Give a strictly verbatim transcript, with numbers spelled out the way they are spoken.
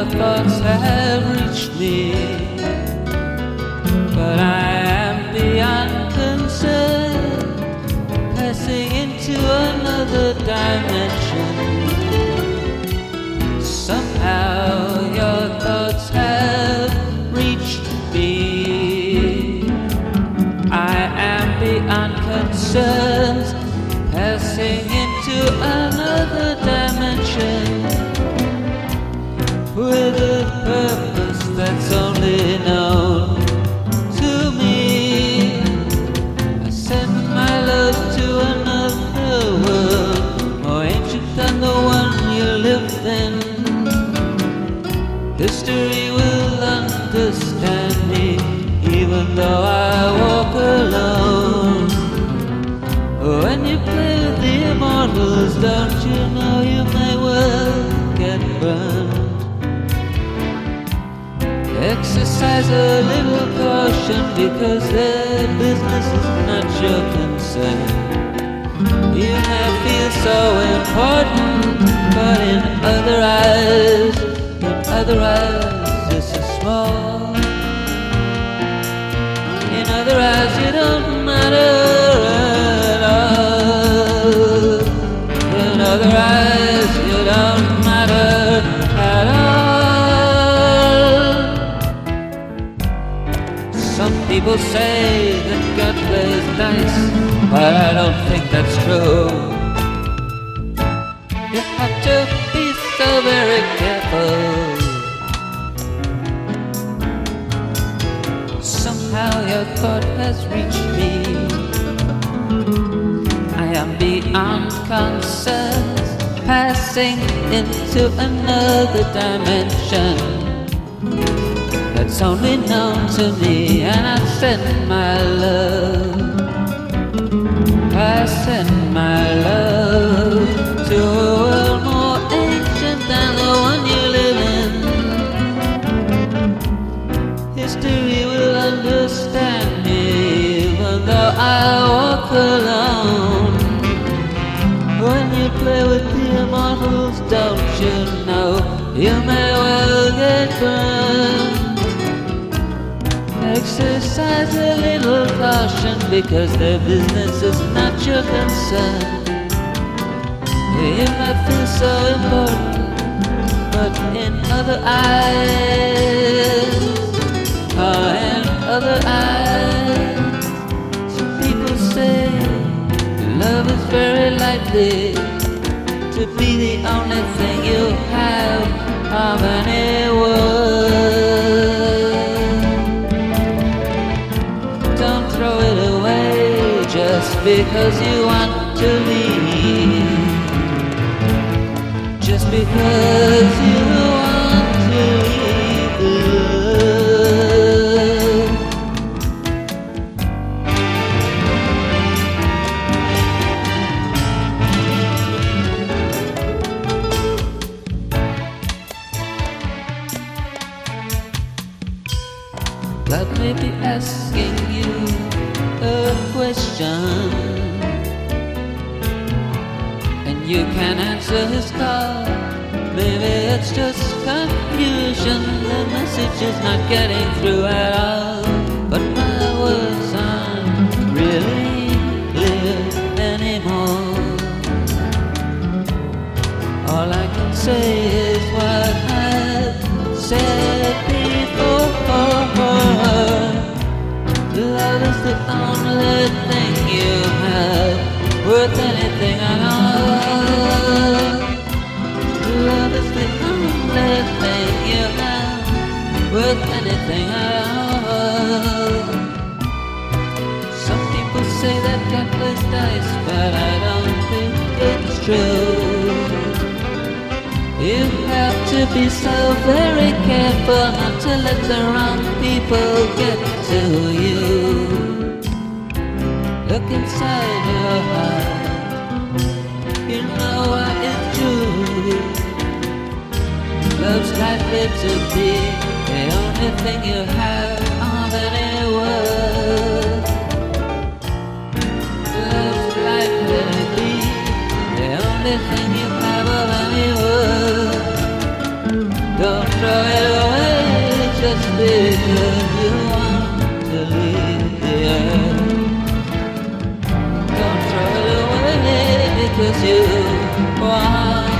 your thoughts have reached me, but I am beyond concern, passing into another dimension. Somehow your thoughts have reached me. I am beyond concerns, passing into another dimension, with a purpose that's only known to me. I send my love to another world, more ancient than the one you lived in. History will understand me, even though I walk alone. When you play with the immortals, don't you know you may well get burned? Exercise a little caution, because their business is not your concern. You may feel so important, but in other eyes, in other eyes, this is small. In other eyes, you don't matter at all. In other eyes, you don't matter at all. Some people say that God plays dice, but I don't think that's true. You have to be so very careful. Somehow your thought has reached me. I am beyond concerns, passing into another dimension that's only known to me. And I send my love, I send my love to a world more ancient than the one you live in. History will understand me, even though I walk alone. When you play with the immortals, don't you know you may well get burned? Exercise a little caution, because their business is not your concern. You might feel so important, but in other eyes, oh, in other eyes, some people say love is very likely to be the only thing you have of any worth. Don't throw it away just because you want to leave. Just because you want to leave. Let me be asking you a question, and you can answer his call. Maybe it's just confusion, the message is not getting through at all. But my words aren't really clear anymore. All I can say is what I've said before. Love is the only thing you have worth anything at all. Love is the only thing you have worth anything at all. Some people say that God plays dice, but I don't think it's true. You have to be so very careful not to let the wrong people get to you. Look inside your heart, you know what is true. Love's likely to be the only thing you have of any worth. Love's likely to be the only thing you have of any worth. Don't throw just because you want to leave the earth. Don't throw it away because you want